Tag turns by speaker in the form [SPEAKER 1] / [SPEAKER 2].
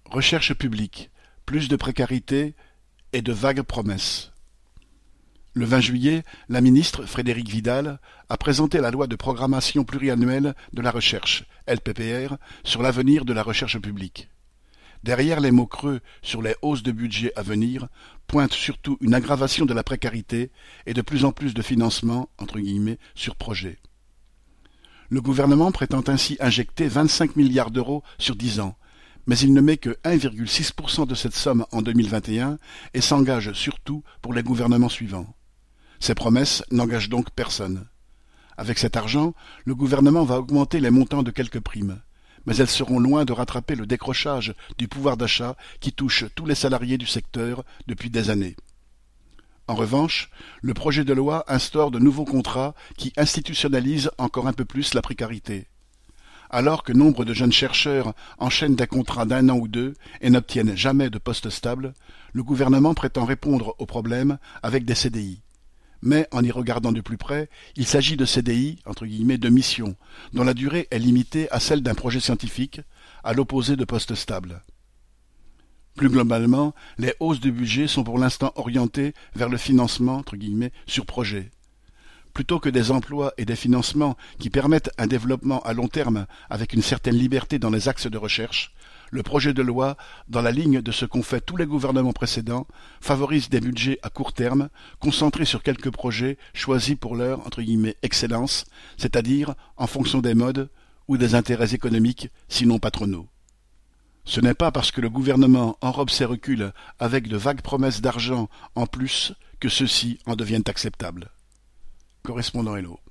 [SPEAKER 1] Recherche publique, plus de précarité et de vagues promesses. Le 20 juillet, la ministre Frédérique Vidal a présenté la loi de programmation pluriannuelle de la recherche, LPPR, sur l'avenir de la recherche publique. Derrière les mots creux sur les hausses de budget à venir, pointe surtout une aggravation de la précarité et de plus en plus de financement, entre guillemets, sur projet. Le gouvernement prétend ainsi injecter 25 milliards d'euros sur 10 ans, mais il ne met que 1,6% de cette somme en 2021 et s'engage surtout pour les gouvernements suivants. Ces promesses n'engagent donc personne. Avec cet argent, le gouvernement va augmenter les montants de quelques primes, mais elles seront loin de rattraper le décrochage du pouvoir d'achat qui touche tous les salariés du secteur depuis des années. En revanche, le projet de loi instaure de nouveaux contrats qui institutionnalisent encore un peu plus la précarité. Alors que nombre de jeunes chercheurs enchaînent des contrats d'1 an ou 2 et n'obtiennent jamais de poste stable, le gouvernement prétend répondre au problème avec des CDI. Mais, en y regardant de plus près, il s'agit de CDI, entre guillemets, de mission, dont la durée est limitée à celle d'un projet scientifique, à l'opposé de postes stables. Plus globalement, les hausses de budget sont pour l'instant orientées vers le financement, entre guillemets, sur projet. Plutôt que des emplois et des financements qui permettent un développement à long terme avec une certaine liberté dans les axes de recherche, le projet de loi, dans la ligne de ce qu'ont fait tous les gouvernements précédents, favorise des budgets à court terme, concentrés sur quelques projets choisis pour leur, entre guillemets, excellence, c'est-à-dire en fonction des modes ou des intérêts économiques, sinon patronaux. Ce n'est pas parce que le gouvernement enrobe ses reculs avec de vagues promesses d'argent en plus que ceux-ci en deviennent acceptables. Correspondant Hello.